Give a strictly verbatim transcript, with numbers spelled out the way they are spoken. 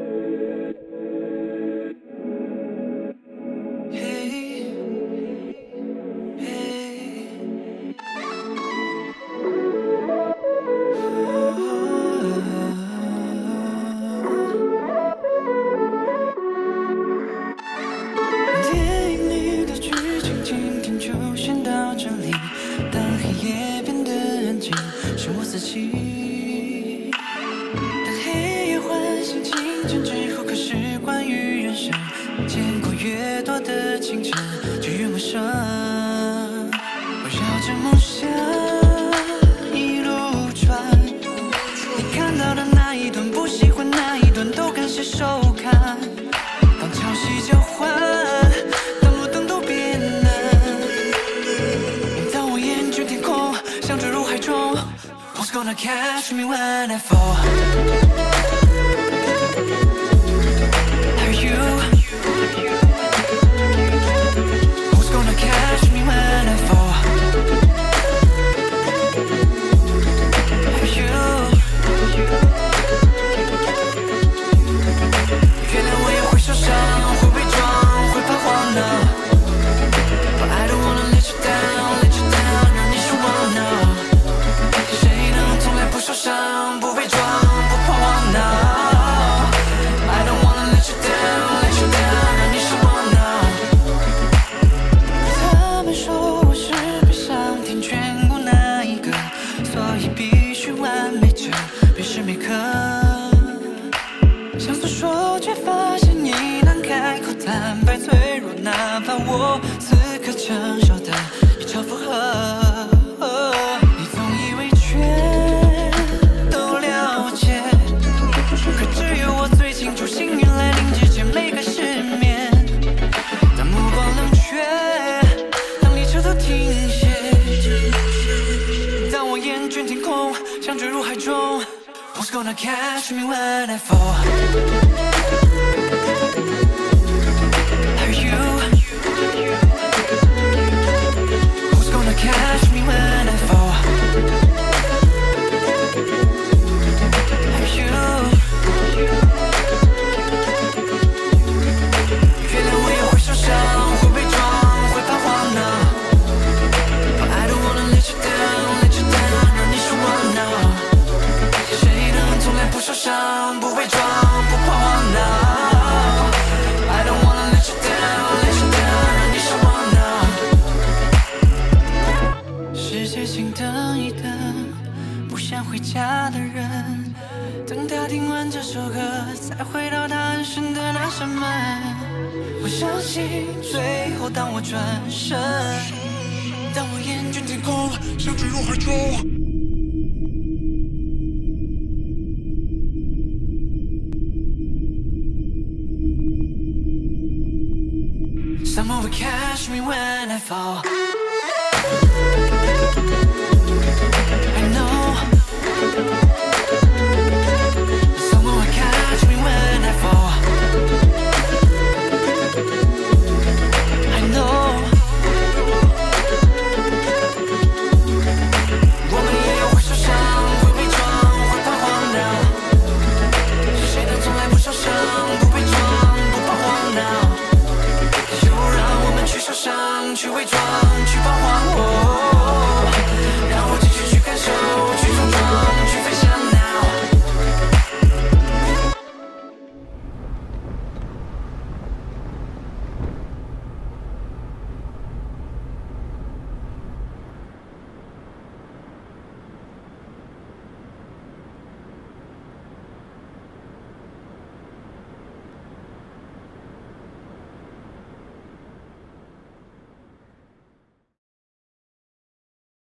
Catch me when I fall. Are you? Who's gonna catch me when I fall? Are you? 原来我也会受伤，会伪装，会彷徨呢。But I don't wanna let you down, let you down， 让你失望呢。不受伤，不伪装，不彷徨 now I don't wanna let you down, let you down， 让你失望 now 他们说我是悲伤天眷顾那一个，所以必须完美着每时每刻，想诉说却发现你难开口坦白脆弱，哪怕我此刻承受的一超负荷。像坠入海中 Who's gonna catch me when I fall? Are you? Who's gonna catch me when I fall? Are you? 原来我也会受伤，会伪装，会彷徨呢。But I don't wanna let you down, let you down， 让你失望呢。谁能从来不受伤，不伪装，不彷徨呢 ？I don't wanna let you down, let you down， 让你失望呢。世界请等一等，不想回家的人，等他听完这首歌，才回到他很深的那扇门。我相信最后当我转身，当我厌倦天空，想坠入海中。Someone will catch me when I fall.